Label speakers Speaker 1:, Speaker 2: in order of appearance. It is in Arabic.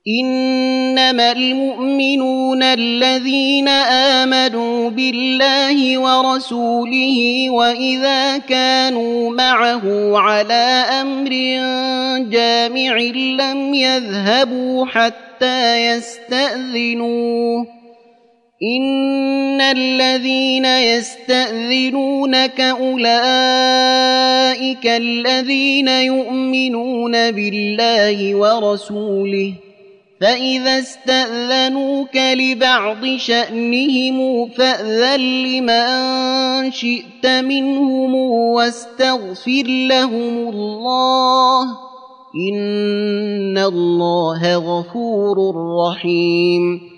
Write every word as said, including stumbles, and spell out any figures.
Speaker 1: إنما المؤمنون الذين آمنوا بالله ورسوله وإذا كانوا معه على أمر جامع لم يذهبوا حتى يستأذنوه إن الذين يستأذنونك أولئك الذين يؤمنون بالله ورسوله فإذا استأذنوك لبعض شأنهم فأذن لمن شئت منهم واستغفر لهم الله إن الله غفور رحيم